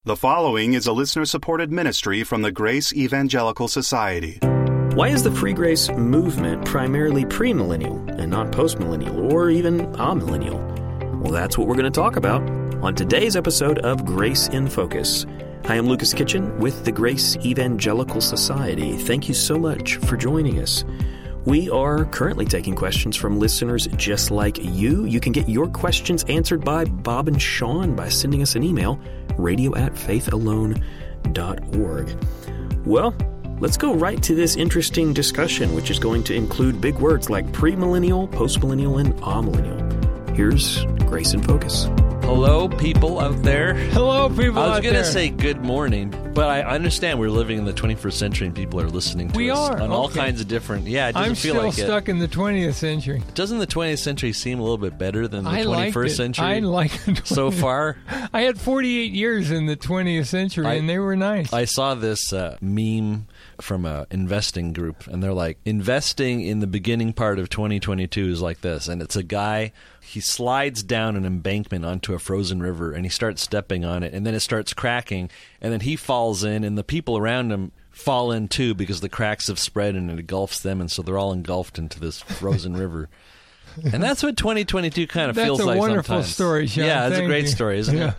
The following is a listener-supported ministry from the Grace Evangelical Society. Why is the Free Grace movement primarily premillennial and not postmillennial or even amillennial? Well, that's what we're going to talk about on today's episode of Grace in Focus. I am Lucas Kitchen with the Grace Evangelical Society. Thank you so much for joining us. We are currently taking questions from listeners just like you. You can get your questions answered by Bob and Sean by sending us an email, radio@faithalone.org. Well, let's go right to this interesting discussion, which is going to include big words like premillennial, postmillennial, and amillennial. Here's Grace in Focus. Hello, people out there. Hello, people out there. I was going to say good morning, but I understand we're living in the 21st century and people are listening to us on all kinds of different... Yeah, it doesn't feel like it. I'm still stuck in the 20th century. Doesn't the 20th century seem a little bit better than the 21st century? I like it so far. I had 48 years in the 20th century, and they were nice. I saw this meme from an investing group, and they're like, investing in the beginning part of 2022 is like this, and it's a guy... He slides down an embankment onto a frozen river, and he starts stepping on it, and then it starts cracking, and then he falls in, and the people around him fall in too because the cracks have spread and it engulfs them, and so they're all engulfed into this frozen river. And that's what 2022 kind of feels like sometimes. That's a wonderful story, Sean. Yeah, it's a great story, isn't it?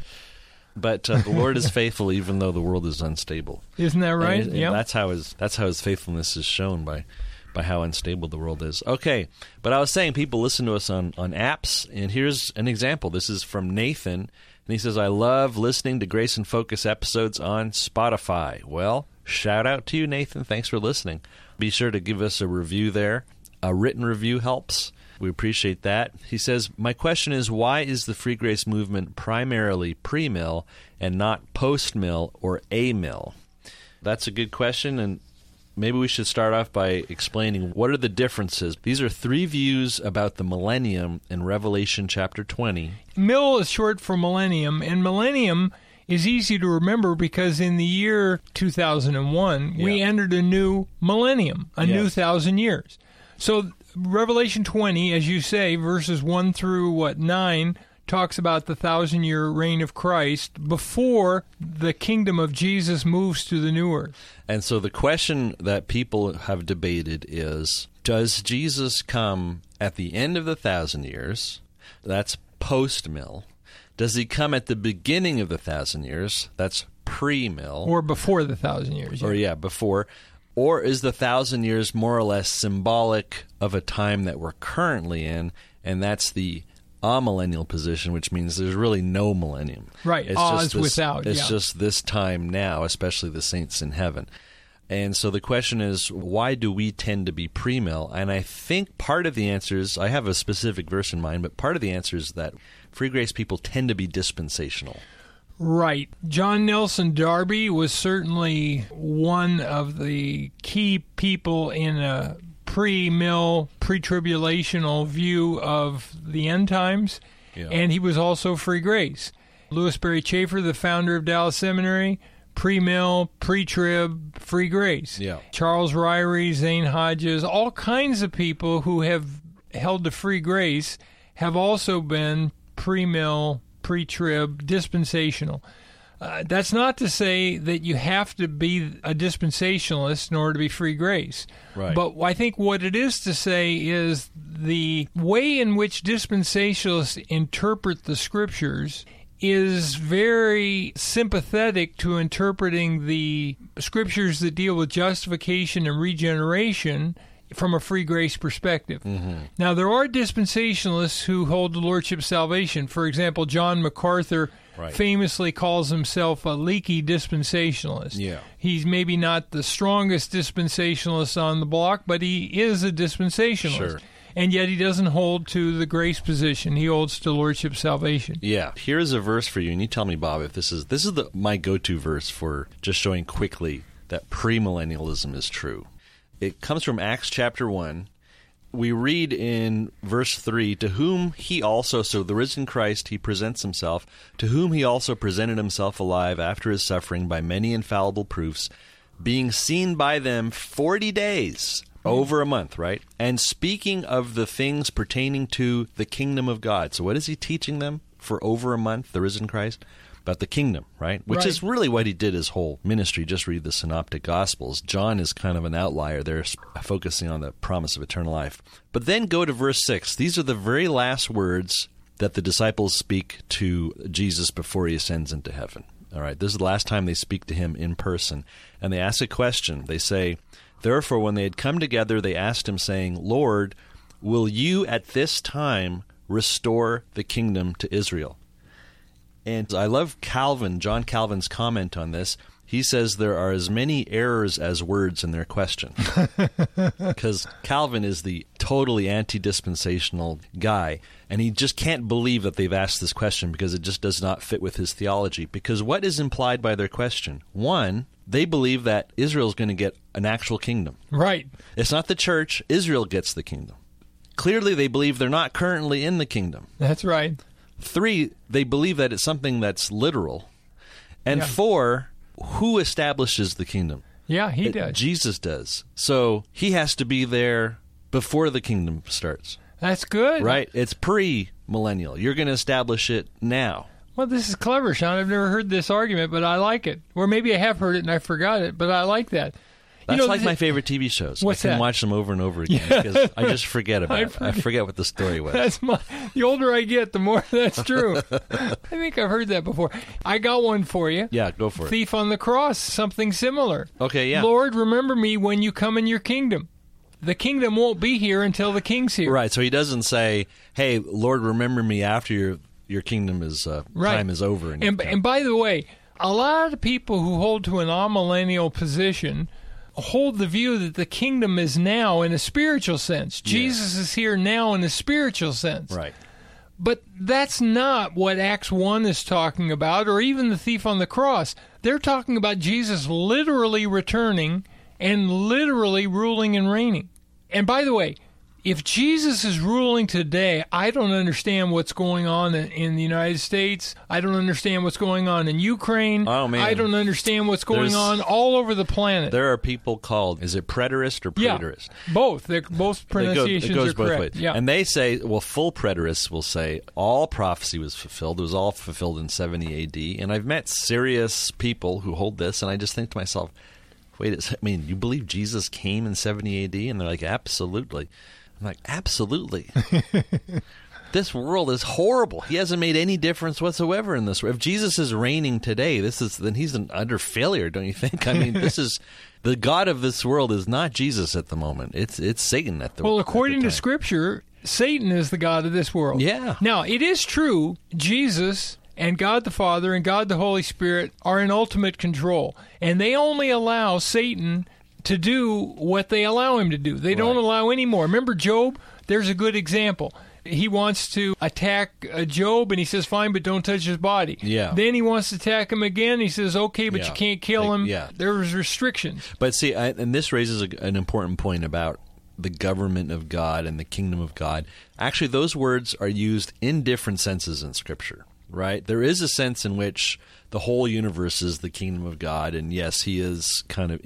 But the Lord is faithful even though the world is unstable. Isn't that right? Yeah. That's how his faithfulness is shown by how unstable the world is. Okay, but I was saying people listen to us on apps, and here's an example. This is from Nathan, and he says, I love listening to Grace and Focus episodes on Spotify. Well, shout out to you, Nathan. Thanks for listening. Be sure to give us a review there. A written review helps. We appreciate that. He says, my question is, why is the Free Grace movement primarily pre-mill and not post-mill or a-mill? That's a good question, and maybe we should start off by explaining what are the differences. These are three views about the millennium in Revelation chapter 20. Mill is short for millennium, and millennium is easy to remember because in the year 2001, we entered a new millennium, a new 1,000 years. So Revelation 20, as you say, verses 1 through 9, talks about the 1,000-year reign of Christ before the kingdom of Jesus moves to the new earth. And so the question that people have debated is, does Jesus come at the end of the 1,000 years? That's post-mill. Does he come at the beginning of the 1,000 years? That's pre-mill. Or before the 1,000 years. Or, before. Or is the 1,000 years more or less symbolic of a time that we're currently in, and that's the amillennial position, which means there's really no millennium. Right, it's without. It's just this time now, especially the saints in heaven. And so the question is, why do we tend to be pre-mill? And I think part of the answer is, I have a specific verse in mind, but part of the answer is that Free Grace people tend to be dispensational. Right. John Nelson Darby was certainly one of the key people in a pre-mill, pre-tribulational view of the end times, and he was also Free Grace. Louis Berry Chafer, the founder of Dallas Seminary, pre-mill, pre-trib, Free Grace. Yeah. Charles Ryrie, Zane Hodges, all kinds of people who have held to Free Grace have also been pre-mill, pre-trib, dispensational. That's not to say that you have to be a dispensationalist in order to be Free Grace. Right. But I think what it is to say is the way in which dispensationalists interpret the Scriptures is very sympathetic to interpreting the Scriptures that deal with justification and regeneration from a Free Grace perspective. Mm-hmm. Now, there are dispensationalists who hold the Lordship salvation. For example, John MacArthur famously calls himself a leaky dispensationalist. Yeah. He's maybe not the strongest dispensationalist on the block, but he is a dispensationalist. Sure. And yet he doesn't hold to the grace position. He holds to Lordship salvation. Yeah. Here's a verse for you, and you tell me, Bob, if this is my go-to verse for just showing quickly that premillennialism is true. It comes from Acts chapter 1. We read in verse 3, to whom he also, so the risen Christ, he presents himself, to whom he also presented himself alive after his suffering by many infallible proofs, being seen by them 40 days, over a month, right? And speaking of the things pertaining to the kingdom of God. So what is he teaching them for over a month, the risen Christ? about the kingdom, right? Which Right. is really what he did his whole ministry. Just read the Synoptic Gospels. John is kind of an outlier there, focusing on the promise of eternal life. But then go to verse 6. These are the very last words that the disciples speak to Jesus before he ascends into heaven. All right, this is the last time they speak to him in person. And they ask a question. They say, "Therefore, when they had come together, they asked him, saying, 'Lord, will you at this time restore the kingdom to Israel?'" And I love John Calvin's comment on this. He says there are as many errors as words in their question. Because Calvin is the totally anti-dispensational guy, and he just can't believe that they've asked this question because it just does not fit with his theology. Because what is implied by their question? One, they believe that Israel's going to get an actual kingdom. Right. It's not the church. Israel gets the kingdom. Clearly, they believe they're not currently in the kingdom. That's right. 3, they believe that it's something that's literal. And Yeah. 4, who establishes the kingdom? Yeah, he does. Jesus does. So he has to be there before the kingdom starts. That's good. Right? It's pre-millennial. You're going to establish it now. Well, this is clever, Sean. I've never heard this argument, but I like it. Or maybe I have heard it and I forgot it, but I like that. That's like my favorite TV shows. What's I can that? watch them over and over again because I just forget about it. I forget what the story was. The older I get, the more that's true. I think I've heard that before. I got one for you. Yeah, go for it. Thief on the cross, something similar. Okay, yeah. Lord, remember me when you come in your kingdom. The kingdom won't be here until the king's here. Right, so he doesn't say, "Hey, Lord, remember me after your kingdom is Right. time is over." And by the way, a lot of people who hold to an amillennial position hold the view that the kingdom is now in a spiritual sense. Jesus is here now in a spiritual sense. Right. But that's not what Acts 1 is talking about, or even the thief on the cross. They're talking about Jesus literally returning and literally ruling and reigning. And by the way, if Jesus is ruling today, I don't understand what's going on in the United States. I don't understand what's going on in Ukraine. Oh, man. I don't understand what's going on all over the planet. There are people called, is it preterist or preterist? Yeah, both. Both pronunciations it goes are both correct. ways. Yeah. And they say, well, full preterists will say all prophecy was fulfilled. It was all fulfilled in 70 AD. And I've met serious people who hold this, and I just think to myself, wait, you believe Jesus came in 70 AD? And they're like, absolutely. I'm like, absolutely. This world is horrible. He hasn't made any difference whatsoever in this world. If Jesus is reigning today, then he's an utter failure, don't you think? I mean, this is the God of this world is not Jesus at the moment. It's Satan at the Well, at the according to time. Scripture, Satan is the god of this world. Yeah. Now, it is true, Jesus and God the Father and God the Holy Spirit are in ultimate control, and they only allow Satan to do what they allow him to do. They don't allow any more. Remember Job? There's a good example. He wants to attack Job, and he says, fine, but don't touch his body. Yeah. Then he wants to attack him again. He says, okay, but you can't kill him. Yeah. There's restrictions. But see, and this raises an important point about the government of God and the kingdom of God. Actually, those words are used in different senses in Scripture, right? There is a sense in which the whole universe is the kingdom of God, and yes, he is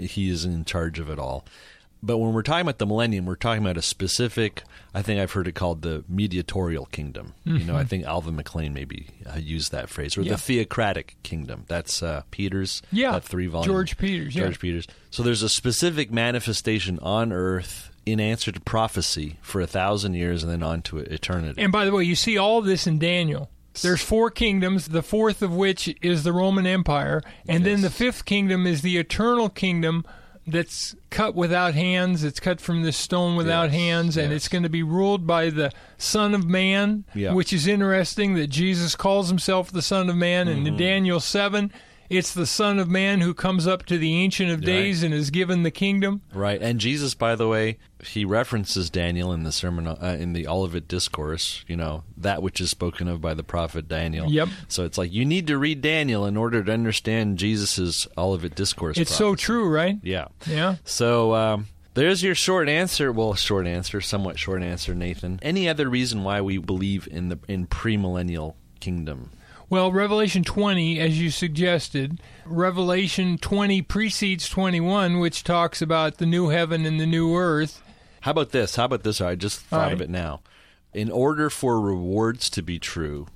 in charge of it all. But when we're talking about the millennium, we're talking about a specific, I think I've heard it called the mediatorial kingdom. Mm-hmm. I think Alvin McLean maybe used that phrase. Or the theocratic kingdom. That's Peters. Yeah, that 3-volume. George Peters. George Peters. So there's a specific manifestation on earth in answer to prophecy for 1,000 years and then on to eternity. And by the way, you see all of this in Daniel. There's 4 kingdoms, the fourth of which is the Roman Empire, and then the 5th kingdom is the eternal kingdom that's cut without hands. It's cut from this stone without hands, and it's going to be ruled by the Son of Man, which is interesting that Jesus calls himself the Son of Man. And in Daniel 7, it's the Son of Man who comes up to the Ancient of Days and is given the kingdom. Right. And Jesus, by the way, he references Daniel in the sermon, in the Olivet Discourse, that which is spoken of by the prophet Daniel. Yep. So it's like you need to read Daniel in order to understand Jesus' Olivet Discourse. It's so true, right? Yeah. Yeah. So there's your short answer. Well, somewhat short answer, Nathan. Any other reason why we believe in premillennial kingdom? Well, Revelation 20, as you suggested, Revelation 20 precedes 21, which talks about the new heaven and the new earth. How about this? I just thought of it now. In order for rewards to be true,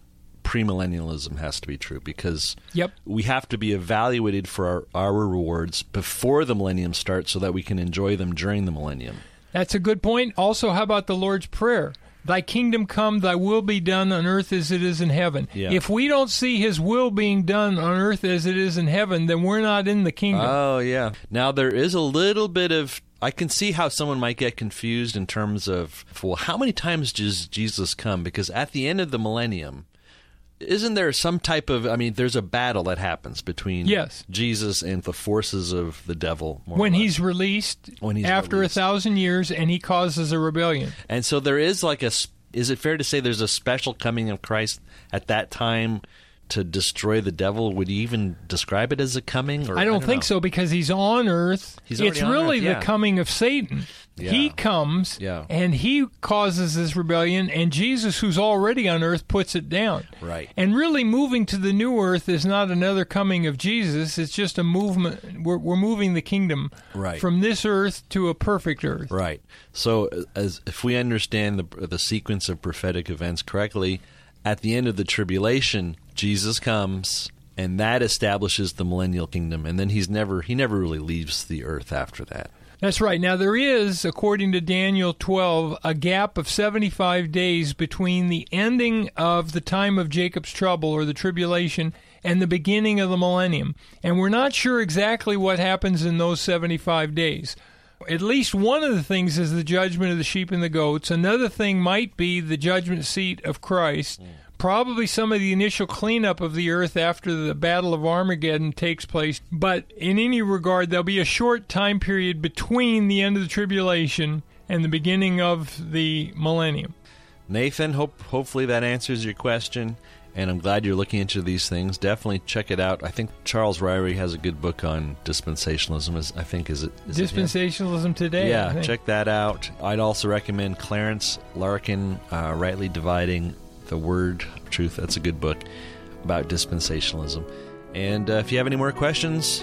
premillennialism has to be true, because Yep. we have to be evaluated for our rewards before the millennium starts so that we can enjoy them during the millennium. That's a good point. Also, how about the Lord's Prayer? Thy kingdom come, thy will be done on earth as it is in heaven. Yeah. If we don't see his will being done on earth as it is in heaven, then we're not in the kingdom. Oh, yeah. Now, there is a little bit of... I can see how someone might get confused in terms of, well, how many times does Jesus come? Because at the end of the millennium, isn't there some type of... I mean, there's a battle that happens between Yes. Jesus and the forces of the devil. more or When less. he's released When he's after released. 1,000 years and he causes a rebellion. And so there is like a... Is it fair to say there's a special coming of Christ at that time to destroy the devil? Would you even describe it as a coming? Or I don't think know. so, because he's on earth. He's already It's on really earth, the yeah. coming of Satan. Yeah. He comes Yeah. and he causes this rebellion, and Jesus, who's already on earth, puts it down. Right. And really, moving to the new earth is not another coming of Jesus. It's just a movement. We're moving the kingdom Right. from this earth to a perfect earth. Right. So, as if we understand the sequence of prophetic events correctly, at the end of the tribulation, Jesus comes, and that establishes the millennial kingdom, and then he never really leaves the earth after that. That's right. Now, there is, according to Daniel 12, a gap of 75 days between the ending of the time of Jacob's trouble, or the tribulation, and the beginning of the millennium. And we're not sure exactly what happens in those 75 days. At least one of the things is the judgment of the sheep and the goats. Another thing might be the judgment seat of Christ. Probably some of the initial cleanup of the earth after the Battle of Armageddon takes place. But in any regard, there'll be a short time period between the end of the tribulation and the beginning of the millennium. Nathan, hopefully that answers your question, and I'm glad you're looking into these things. Definitely check it out. I think Charles Ryrie has a good book on dispensationalism. Is it him? Dispensationalism Today. I Yeah, think. check that out. I'd also recommend Clarence Larkin, Rightly Dividing the Word of Truth. That's a good book about dispensationalism. And if you have any more questions,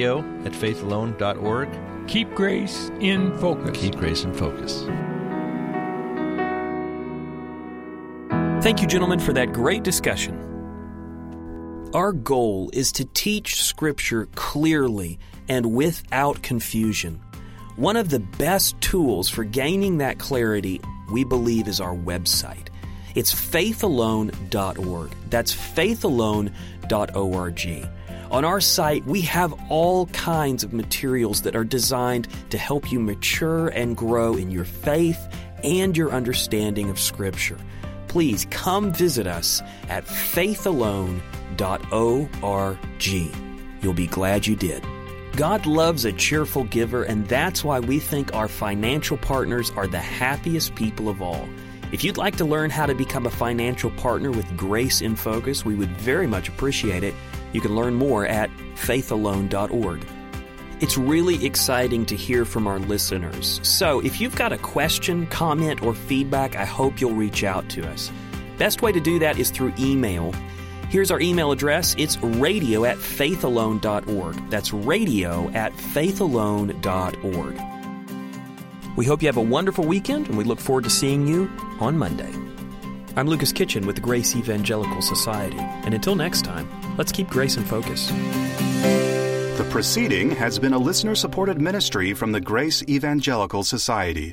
radio@faithalone.org. Keep grace in focus. Keep grace in focus. Thank you, gentlemen, for that great discussion. Our goal is to teach Scripture clearly and without confusion. One of the best tools for gaining that clarity, we believe, is our website. It's faithalone.org. That's faithalone.org. On our site, we have all kinds of materials that are designed to help you mature and grow in your faith and your understanding of Scripture. Please come visit us at faithalone.org. You'll be glad you did. God loves a cheerful giver, and that's why we think our financial partners are the happiest people of all. If you'd like to learn how to become a financial partner with Grace in Focus, we would very much appreciate it. You can learn more at faithalone.org. It's really exciting to hear from our listeners. So if you've got a question, comment, or feedback, I hope you'll reach out to us. Best way to do that is through email. Here's our email address. It's radio@faithalone.org. That's radio@faithalone.org. We hope you have a wonderful weekend, and we look forward to seeing you on Monday. I'm Lucas Kitchen with the Grace Evangelical Society. And until next time, let's keep grace in focus. The proceeding has been a listener-supported ministry from the Grace Evangelical Society.